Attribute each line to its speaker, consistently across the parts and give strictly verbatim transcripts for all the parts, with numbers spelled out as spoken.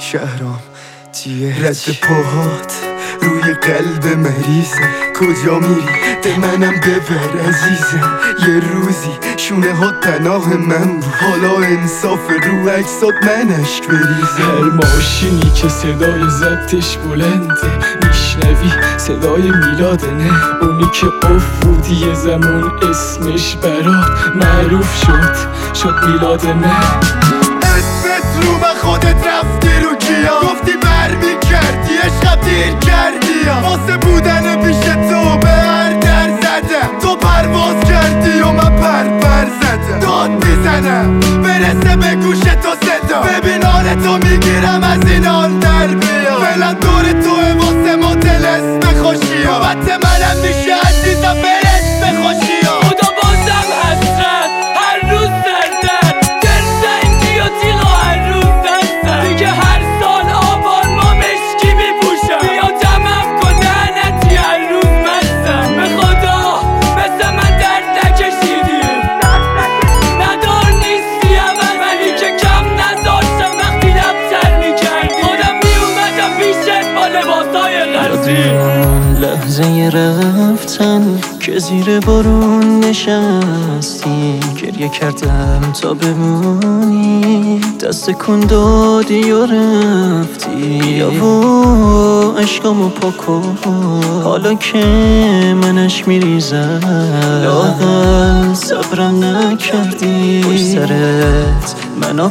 Speaker 1: شهرام جیه رد پاهات روی قلب مریضه، کجا میری ده منم ببر عزیزم. یه روزی شونه ها پناه من بود، حالا انصاف رو عکسات من اشک بریزه.
Speaker 2: هر ماشینی که صدای ضبطش بلنده میشنوی صدای میلاده، نه اونی که افرودی یه زمان اسمش برات معروف شد شد میلاد من.
Speaker 1: اسمت رو من خودت رفتی رو کیا، گفتی بر میکردی عشقم دیر کردی، واسه بودن پیش تو به هر در زدم، تو پرواز کردی و من پر پر زدم. داد میزنم برسه به گوش تو صدا، ببین حال تو میگیرم از این آن در بیا. فعلا دور توه واسه ما دل اسم خوشیا، وقت منم میشه عزیزم برس به خوشیا.
Speaker 2: خدا بازم حسرت هر روز سردر دل سنگی و تیغ و هر روز دستر دیگه. هر سال آبان ما مشکی میپوشم، بیا جمعم کن لعنتی هر روز مستم. به خدا مثل من درد نکشیدی، ندار نیستی اول ولی که کم نذاشتم وقتی لبتر میکردی. خودم میومدم پیشت با لباسای غربی.
Speaker 3: لحظه رفتن که زیر بارون نشستی، گریه کردم تا بمونی، دست کن دادی و رفتی. یا و عشقامو پاکن حالا که منش میریزم، لااقل صبرم نکردی پشت سرت منو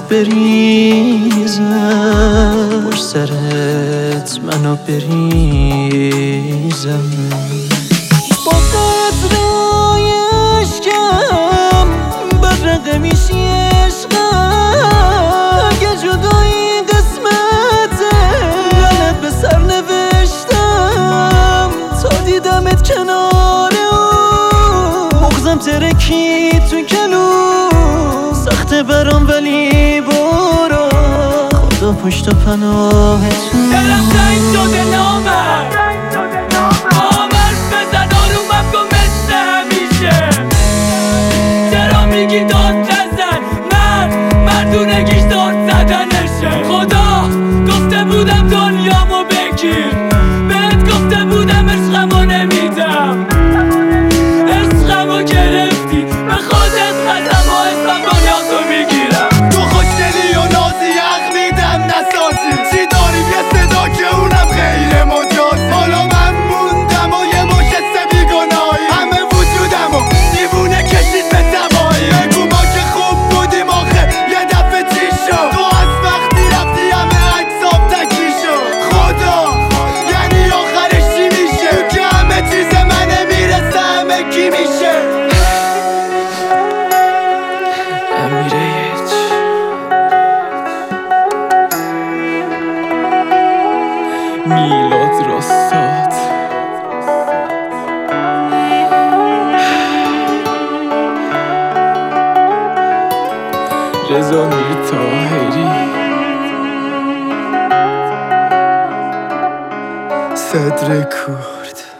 Speaker 3: بریزم، پشت سرت منو بریزم. با قطرهای عشقم برقه میشی عشقم، اگه جدایی قسمته لعنت به سر نوشتم تا دیدمت کنار اون. مغزم ترکی تو کلو سخته برام ولی برو، خدا پشت و پناهتون.
Speaker 2: دلم تنگ شده نامم آم حرف بزن آرومم کن مثل همیشه. چرا میگی داد نزن، من مردونگیش داد زدنشه. خدا گفته بودم دنیامو بگیر، بهت گفته بودم عشقمو نمیدم، عشقمو گرفتی به خودت قسم و اسمم دنیاتو میگیرم.
Speaker 1: تو خوشدلی و نازی حق میدم نسازی، چی داریم یه صدا که اونم غیر مجاز. حالا من موندم و یه مشت بیگناهی، همه وجودم و دیوونه کشید به تباهی. بگو ما که خوب بودیم آخه یه دفعه چی شد، تو از وقتی رفتی همه عکسام تکی شد. خدا یعنی آخرش چی میشه، تو که همه چیز منه میرسه همه کی میشه.
Speaker 2: امیرهیچ میلاد راستاد رضا میرطاهری
Speaker 1: صدر کرد.